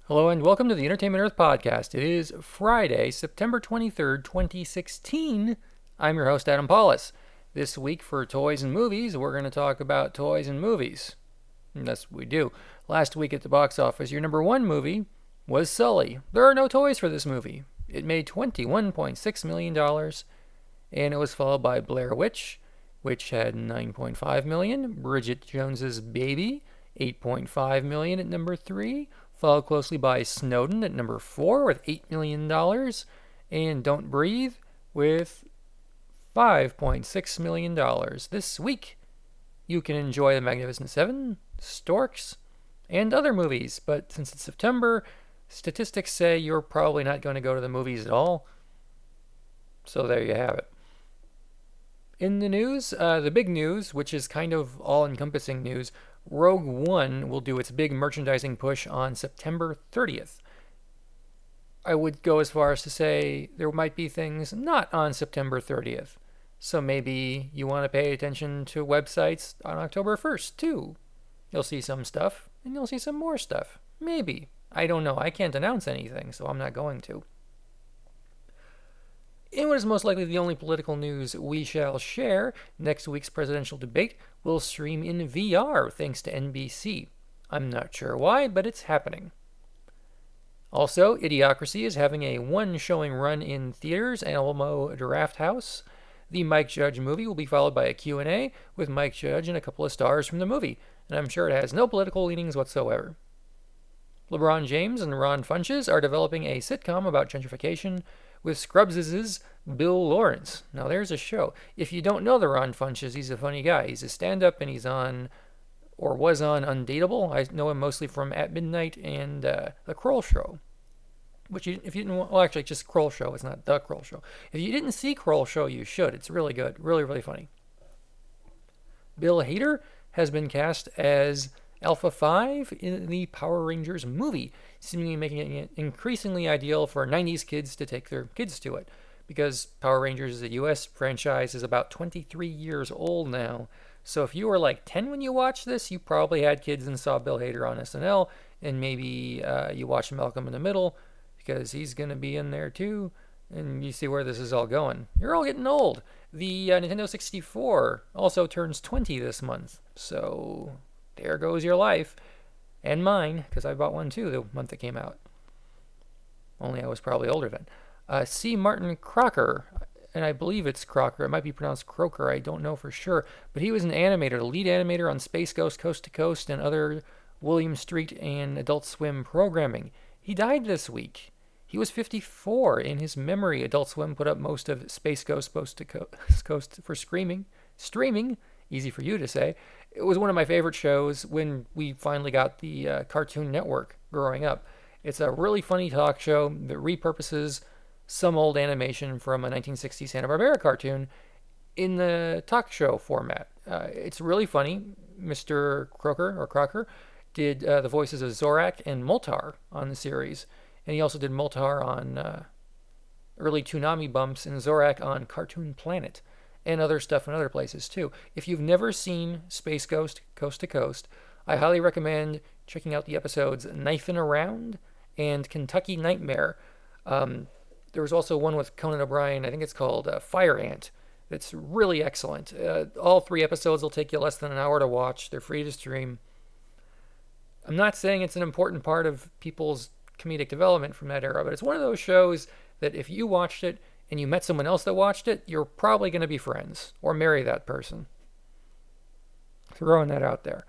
Hello and welcome to the Entertainment Earth Podcast. It is Friday, September 23rd, 2016. I'm your host, Adam Paulus. This week for Toys and Movies, we're going to talk about toys and movies. And that's what we do. Last week at the box office, your number one movie was Sully. There are no toys for this movie. It made $21.6 million, and it was followed by Blair Witch, which had $9.5 million. Bridget Jones's Baby, $8.5 million at number 3. Followed closely by Snowden at number 4 with $8 million. And Don't Breathe with $5.6 million. This week, you can enjoy The Magnificent Seven, Storks, and other movies. But since it's September, statistics say you're probably not going to go to the movies at all. So there you have it. In the news, the big news, which is kind of all-encompassing news, Rogue One will do its big merchandising push on September 30th. I would go as far as to say there might be things not on September 30th. So maybe you want to pay attention to websites on October 1st, too. You'll see some stuff, and you'll see some more stuff. Maybe. I don't know. I can't announce anything, so I'm not going to. In what is most likely the only political news we shall share, next week's presidential debate will stream in VR thanks to NBC. I'm not sure why, but it's happening. Also, Idiocracy is having a one-showing run in theaters and Alamo Drafthouse. The Mike Judge movie will be followed by a Q&A with Mike Judge and a couple of stars from the movie, and I'm sure it has no political leanings whatsoever. LeBron James and Ron Funches are developing a sitcom about gentrification with Scrubs' Bill Lawrence. Now there's a show. If you don't know the Ron Funches, he's a funny guy. He's a stand-up and he's on, or was on, Undateable. I know him mostly from At Midnight and The Kroll Show. Which, if you didn't, well, actually, just Kroll Show. It's not The Kroll Show. If you didn't see Kroll Show, you should. It's really good. Really, really funny. Bill Hader has been cast as Alpha 5 in the Power Rangers movie, seemingly making it increasingly ideal for 90s kids to take their kids to it. Because Power Rangers, the US franchise, is about 23 years old now. So if you were like 10 when you watched this, you probably had kids and saw Bill Hader on SNL, and maybe you watched Malcolm in the Middle, because he's going to be in there too, and you see where this is all going. You're all getting old. The Nintendo 64 also turns 20 this month, so there goes your life. And mine, because I bought one too the month it came out. Only I was probably older then. C. Martin Crocker, and I believe it's Crocker. It might be pronounced Croker. I don't know for sure. But he was an animator, the lead animator on Space Ghost Coast to Coast and other William Street and Adult Swim programming. He died this week. He was 54. In his memory, Adult Swim put up most of Space Ghost Coast to Coast for streaming. Easy for you to say. It was one of my favorite shows when we finally got the Cartoon Network growing up. It's a really funny talk show that repurposes some old animation from a 1960s Hanna-Barbera cartoon in the talk show format. It's really funny. Mr. Crocker did the voices of Zorak and Moltar on the series. And he also did Moltar on early Toonami bumps and Zorak on Cartoon Planet and other stuff in other places too. If you've never seen Space Ghost Coast to Coast, I highly recommend checking out the episodes Knifin' Around and Kentucky Nightmare. There was also one with Conan O'Brien, I think it's called Fire Ant, that's really excellent. All 3 episodes will take you less than an hour to watch. They're free to stream. I'm not saying it's an important part of people's comedic development from that era, but it's one of those shows that if you watched it and you met someone else that watched it, you're probably going to be friends or marry that person. Throwing that out there.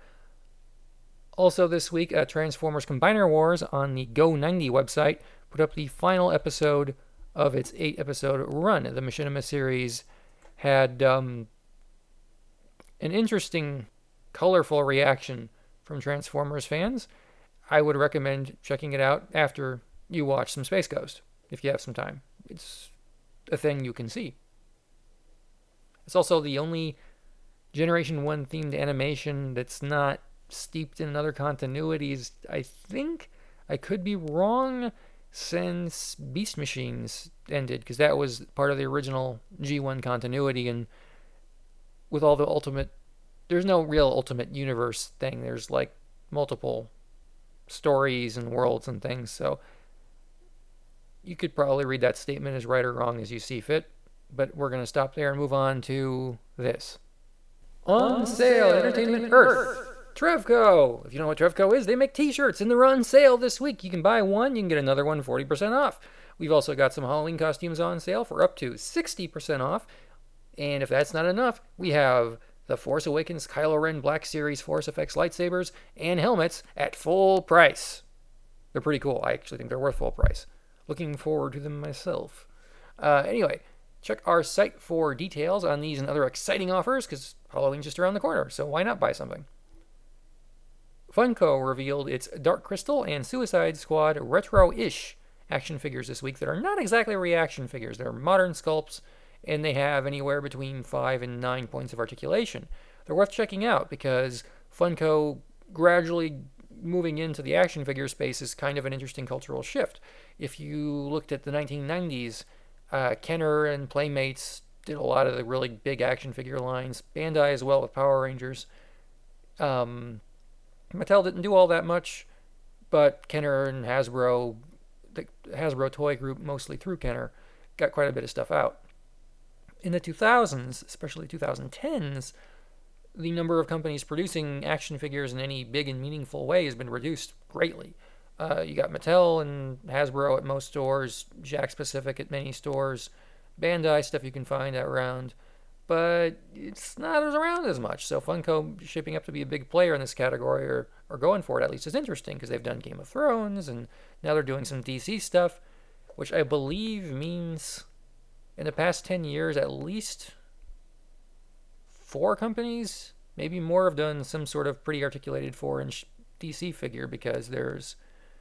Also this week, Transformers Combiner Wars on the Go90 website put up the final episode of its 8-episode run. The Machinima series had an interesting, colorful reaction from Transformers fans. I would recommend checking it out after you watch some Space Ghost, if you have some time. It's a thing you can see. It's also the only Generation 1 themed animation that's not steeped in other continuities, I think. I could be wrong, since Beast Machines ended, because that was part of the original G1 continuity, and with all the Ultimate, there's no real Ultimate Universe thing. There's like multiple stories and worlds and things. So you could probably read that statement as right or wrong as you see fit. But we're going to stop there and move on to this. On sale, Entertainment Earth. Trevco. If you know what Trevco is, they make t-shirts and they're on sale this week. You can buy one, you can get another one 40% off. We've also got some Halloween costumes on sale for up to 60% off. And if that's not enough, we have the Force Awakens Kylo Ren Black Series Force Effects lightsabers and helmets at full price. They're pretty cool. I actually think they're worth full price. Looking forward to them myself. Anyway, check our site for details on these and other exciting offers, because Halloween's just around the corner, so why not buy something? Funko revealed its Dark Crystal and Suicide Squad retro-ish action figures this week that are not exactly reaction figures. They're modern sculpts, and they have anywhere between 5 and 9 points of articulation. They're worth checking out because Funko gradually moving into the action figure space is kind of an interesting cultural shift. If you looked at the 1990s, Kenner and Playmates did a lot of the really big action figure lines. Bandai as well with Power Rangers. Mattel didn't do all that much, but Kenner and Hasbro, the Hasbro toy group, mostly through Kenner, got quite a bit of stuff out. In the 2000s, especially 2010s, the number of companies producing action figures in any big and meaningful way has been reduced greatly. You got Mattel and Hasbro at most stores, Jakks Pacific at many stores, Bandai stuff you can find around, but it's not around as much. So Funko shaping up to be a big player in this category, or going for it at least, is interesting because they've done Game of Thrones and now they're doing some DC stuff, which I believe means in the past 10 years at least 4 companies, maybe more, have done some sort of pretty articulated 4-inch DC figure, because there's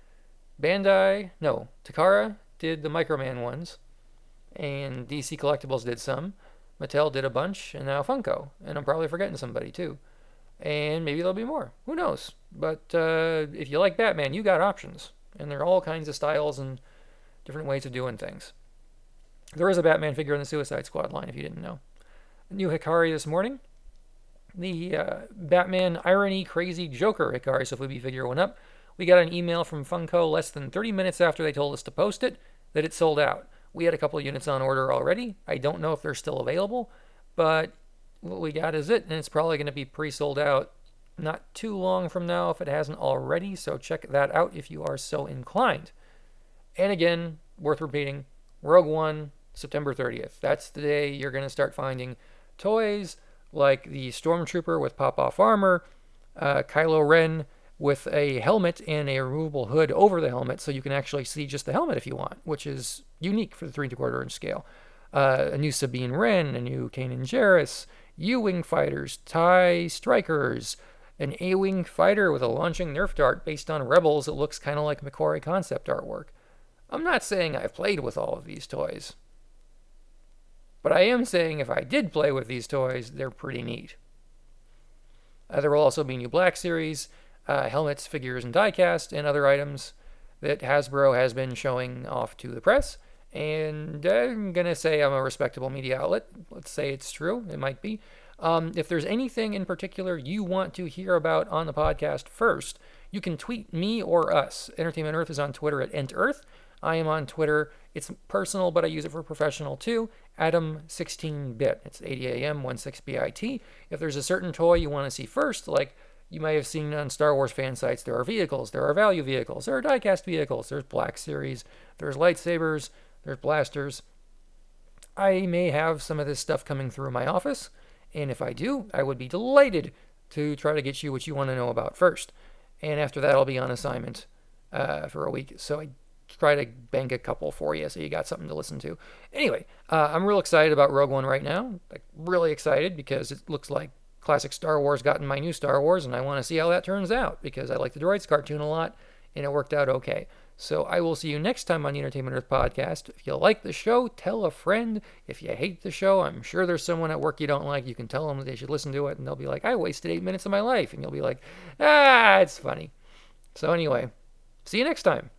Takara did the Microman ones, and DC Collectibles did some, Mattel did a bunch, and now Funko, and I'm probably forgetting somebody too, and maybe there'll be more, who knows, but if you like Batman, you got options, and there are all kinds of styles and different ways of doing things. There is a Batman figure in the Suicide Squad line, if you didn't know. New Hikari this morning, the Batman Irony Crazy Joker Hikari Sofubi figure went up. We got an email from Funko less than 30 minutes after they told us to post it that it sold out. We had a couple units on order already. I don't know if they're still available, but what we got is it, and it's probably going to be pre-sold out not too long from now if it hasn't already, so check that out if you are so inclined. And again, worth repeating, Rogue One, September 30th. That's the day you're going to start finding toys like the Stormtrooper with pop-off armor, Kylo Ren with a helmet and a removable hood over the helmet, so you can actually see just the helmet if you want, which is unique for the 3 3/4 inch scale. A new Sabine Wren, a new Kanan Jarrus, U-Wing fighters, TIE Strikers, an A-Wing fighter with a launching Nerf dart based on Rebels that looks kind of like Macquarie concept artwork. I'm not saying I've played with all of these toys, but I am saying if I did play with these toys, they're pretty neat. There will also be new Black Series, helmets, figures, and diecast, and other items that Hasbro has been showing off to the press. And I'm going to say I'm a respectable media outlet. Let's say it's true. It might be. If there's anything in particular you want to hear about on the podcast first, you can tweet me or us. Entertainment Earth is on Twitter at EntEarth. I am on Twitter. It's personal, but I use it for professional too. Adam16bit. It's 80am16bit. If there's a certain toy you want to see first, like you may have seen on Star Wars fan sites, there are vehicles, there are value vehicles, there are diecast vehicles, there's Black Series, there's lightsabers, there's blasters. I may have some of this stuff coming through my office, and if I do, I would be delighted to try to get you what you want to know about first. And after that, I'll be on assignment for a week, so I try to bank a couple for you so you got something to listen to. Anyway, I'm real excited about Rogue One right now. Like, really excited because it looks like classic Star Wars got in my new Star Wars, and I want to see how that turns out because I like the Droids cartoon a lot, and it worked out okay. So I will see you next time on the Entertainment Earth podcast. If you like the show, tell a friend. If you hate the show, I'm sure there's someone at work you don't like. You can tell them they should listen to it, and they'll be like, I wasted 8 minutes of my life. And you'll be like, it's funny. So anyway, see you next time.